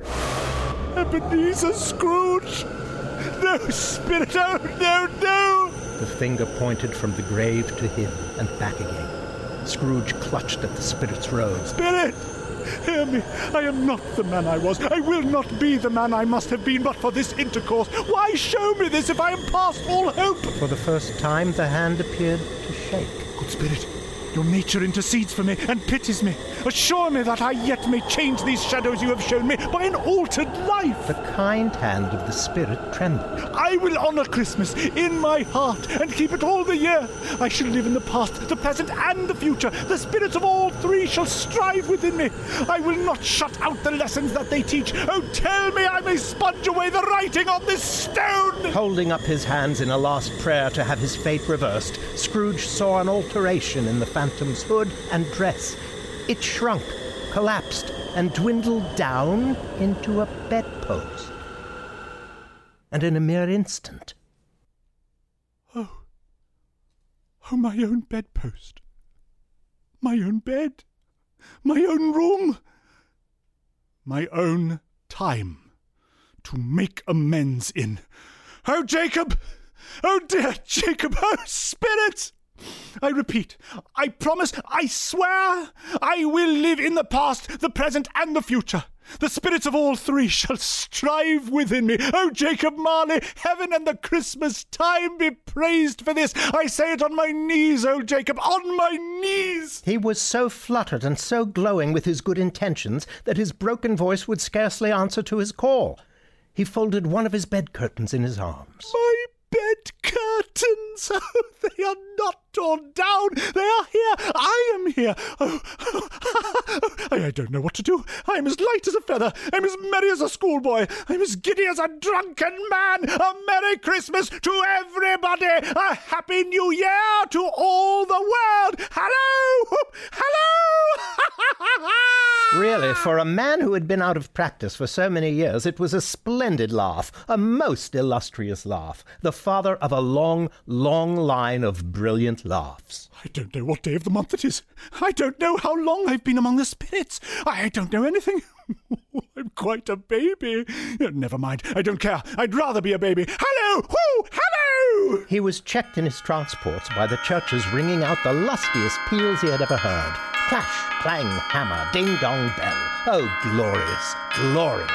Ebenezer Scrooge! No, spirit, oh, no, no! The finger pointed from the grave to him and back again. Scrooge clutched at the spirit's robe. Spirit! Hear me, I am not the man I was. I will not be the man I must have been but for this intercourse. Why show me this if I am past all hope? For the first time the hand appeared to shake. Good spirit, your nature intercedes for me and pities me. Assure me that I yet may change these shadows you have shown me by an altered life. The kind hand of the spirit trembled. I will honour Christmas in my heart and keep it all the year. I shall live in the past, the present, and the future. The spirits of all three shall strive within me. I will not shut out the lessons that they teach. Oh, tell me I may sponge away the writing on this stone! Holding up his hands in a last prayer to have his fate reversed, Scrooge saw an alteration in the phantom's hood and dress. It shrunk, collapsed, and dwindled down into a bedpost. And in a mere instant... Oh, oh, my own bedpost. My own bed. My own room. My own time to make amends in. Oh, Jacob! Oh, dear Jacob! Oh, spirit! I repeat, I promise, I swear, I will live in the past, the present, and the future. The spirits of all three shall strive within me. Oh, Jacob Marley, heaven and the Christmas time be praised for this. I say it on my knees, old Jacob, on my knees. He was so fluttered and so glowing with his good intentions that his broken voice would scarcely answer to his call. He folded one of his bed curtains in his arms. My bed curtains! Oh, they are not torn down. They are here. I am here. Oh, oh, oh, I don't know what to do. I am as light as a feather. I am as merry as a schoolboy. I am as giddy as a drunken man. A Merry Christmas to everybody. A Happy New Year to all the world. Hello! Hello! Really, for a man who had been out of practice for so many years, it was a splendid laugh, a most illustrious laugh, the father of a long, long line of brilliant laughs. I don't know what day of the month it is. I don't know how long I've been among the spirits. I don't know anything. I'm quite a baby. Never mind. I don't care. I'd rather be a baby. Hello! Whoo! Hello! He was checked in his transports by the churches ringing out the lustiest peals he had ever heard. Clash, clang, hammer, ding-dong, bell. Oh, glorious, glorious.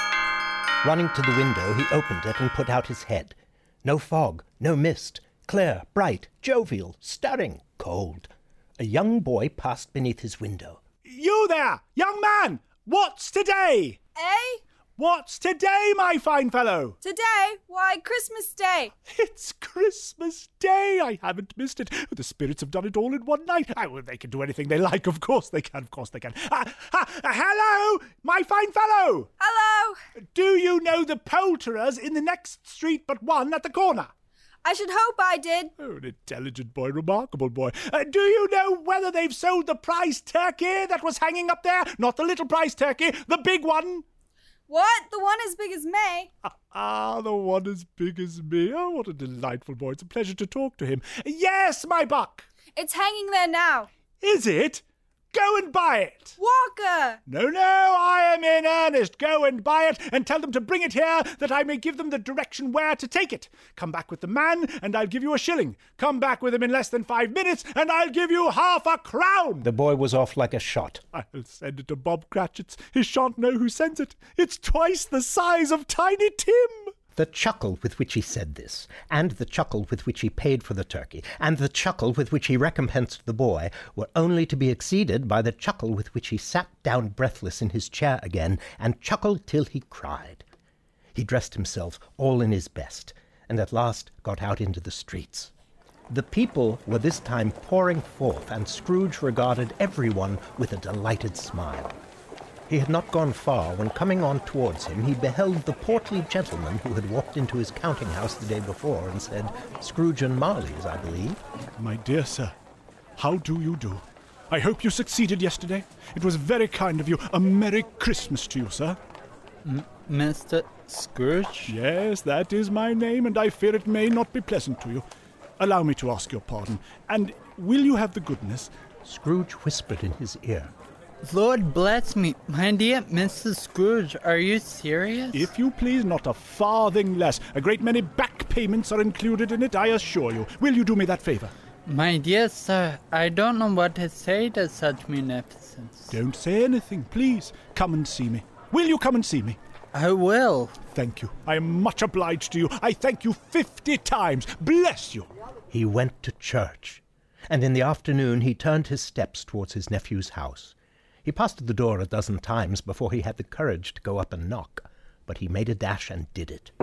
Running to the window, he opened it and put out his head. No fog, no mist. Clear, bright, jovial, stirring, cold. A young boy passed beneath his window. You there, young man! What's today? Eh? What's today, my fine fellow? Today? Why, Christmas Day. It's Christmas Day. I haven't missed it. The spirits have done it all in one night. Oh, well, they can do anything they like. Of course they can. Of course they can. Uh, uh, hello, my fine fellow. Hello. Do you know the poulterers in the next street but one at the corner? I should hope I did. Oh, an intelligent boy, remarkable boy. Uh, do you know whether they've sold the prize turkey that was hanging up there? Not the little prize turkey, the big one. What? The one as big as May? Ah, ah, the one as big as me. Oh, what a delightful boy. It's a pleasure to talk to him. Yes, my buck. It's hanging there now. Is it? Go and buy it. Walker! No, no, I am in earnest. Go and buy it and tell them to bring it here that I may give them the direction where to take it. Come back with the man and I'll give you a shilling. Come back with him in less than five minutes and I'll give you half a crown. The boy was off like a shot. I'll send it to Bob Cratchit's. He shan't know who sends it. It's twice the size of Tiny Tim. The chuckle with which he said this, and the chuckle with which he paid for the turkey, and the chuckle with which he recompensed the boy, were only to be exceeded by the chuckle with which he sat down breathless in his chair again, and chuckled till he cried. He dressed himself all in his best, and at last got out into the streets. The people were this time pouring forth, and Scrooge regarded everyone with a delighted smile. He had not gone far when, coming on towards him, he beheld the portly gentleman who had walked into his counting-house the day before and said, "Scrooge and Marley's, I believe." My dear sir, how do you do? I hope you succeeded yesterday. It was very kind of you. A Merry Christmas to you, sir. M- Mister Scrooge? Yes, that is my name, and I fear it may not be pleasant to you. Allow me to ask your pardon. And will you have the goodness? Scrooge whispered in his ear, Lord bless me, my dear Missus Scrooge, are you serious? If you please, not a farthing less. A great many back payments are included in it, I assure you. Will you do me that favour? My dear sir, I don't know what to say to such munificence. Don't say anything, please. Come and see me. Will you come and see me? I will. Thank you. I am much obliged to you. I thank you fifty times. Bless you. He went to church, and in the afternoon he turned his steps towards his nephew's house. He passed the door a dozen times before he had the courage to go up and knock, but he made a dash and did it.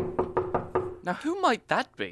Now who might that be?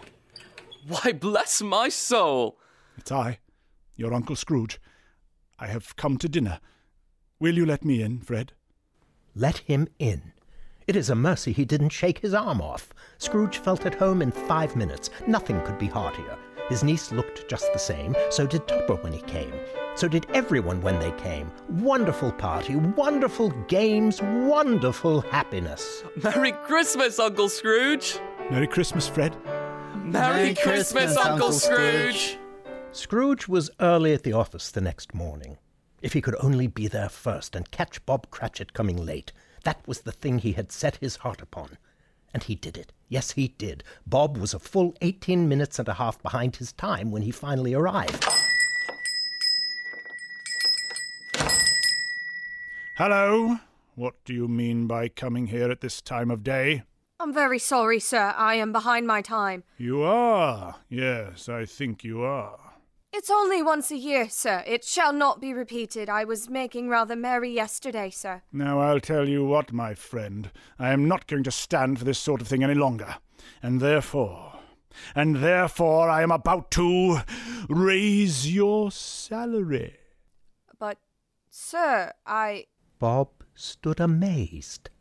Why, bless my soul! It's I, your Uncle Scrooge. I have come to dinner. Will you let me in, Fred? Let him in? It is a mercy he didn't shake his arm off. Scrooge felt at home in five minutes. Nothing could be heartier. His niece looked just the same. So did Topper when he came. So did everyone when they came. Wonderful party, wonderful games, wonderful happiness. Merry Christmas, Uncle Scrooge! Merry Christmas, Fred. Merry, Merry Christmas, Christmas, Uncle Scrooge! Scrooge! Scrooge was early at the office the next morning. If he could only be there first and catch Bob Cratchit coming late, that was the thing he had set his heart upon. And he did it. Yes, he did. Bob was a full eighteen minutes and a half behind his time when he finally arrived. Hello. What do you mean by coming here at this time of day? I'm very sorry, sir. I am behind my time. You are. Yes, I think you are. It's only once a year, sir. It shall not be repeated. I was making rather merry yesterday, sir. Now, I'll tell you what, my friend. I am not going to stand for this sort of thing any longer. And therefore, and therefore I am about to raise your salary. But, sir, I... Bob stood amazed.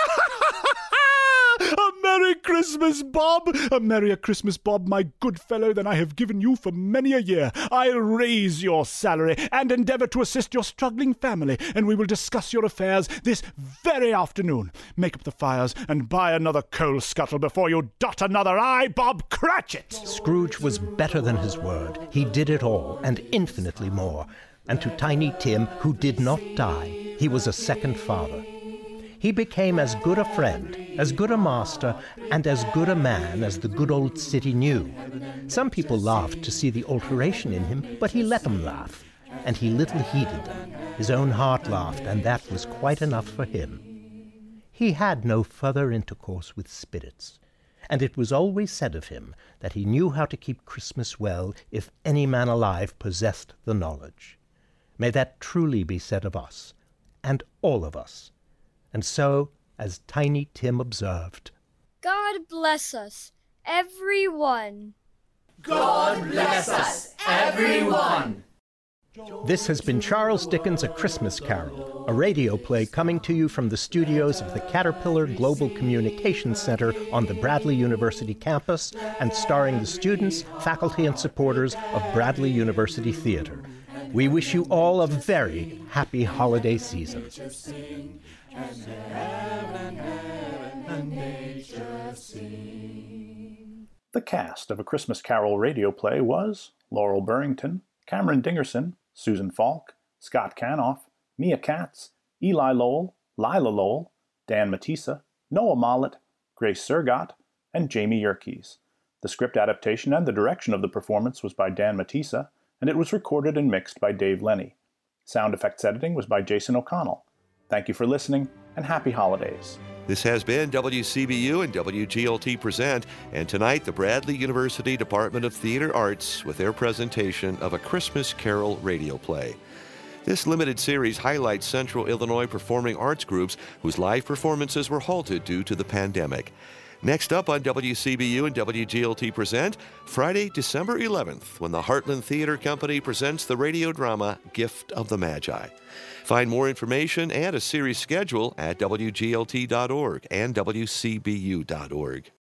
A Merry Christmas, Bob! A merrier Christmas, Bob, my good fellow, than I have given you for many a year. I'll raise your salary and endeavour to assist your struggling family, and we will discuss your affairs this very afternoon. Make up the fires and buy another coal scuttle before you dot another I, Bob Cratchit! Scrooge was better than his word. He did it all, and infinitely more. And to Tiny Tim, who did not die, he was a second father. He became as good a friend, as good a master, and as good a man as the good old city knew. Some people laughed to see the alteration in him, but he let them laugh, and he little heeded them. His own heart laughed, and that was quite enough for him. He had no further intercourse with spirits, and it was always said of him that he knew how to keep Christmas well if any man alive possessed the knowledge. May that truly be said of us, and all of us. And so, as Tiny Tim observed, God bless us, everyone. God bless us, everyone. This has been Charles Dickens' A Christmas Carol, a radio play coming to you from the studios of the Caterpillar Global Communications Center on the Bradley University campus and starring the students, faculty, and supporters of Bradley University Theater. We wish you all a very happy holiday season. And heaven, heaven, and nature sing. The cast of A Christmas Carol radio play was Laurel Burrington, Cameron Dingerson, Susan Falk, Scott Canoff, Mia Katz, Eli Lowell, Lila Lowell, Dan Matissa, Noah Mollett, Grace Surgott, and Jamie Yerkes. The script adaptation and the direction of the performance was by Dan Matissa, and it was recorded and mixed by Dave Lenny. Sound effects editing was by Jason O'Connell. Thank you for listening, and happy holidays. This has been W C B U and W G L T Present, and tonight the Bradley University Department of Theater Arts with their presentation of A Christmas Carol radio play. This limited series highlights Central Illinois performing arts groups whose live performances were halted due to the pandemic. Next up on W C B U and W G L T Present, Friday, December eleventh, when the Heartland Theater Company presents the radio drama Gift of the Magi. Find more information and a series schedule at W G L T dot org and W C B U dot org.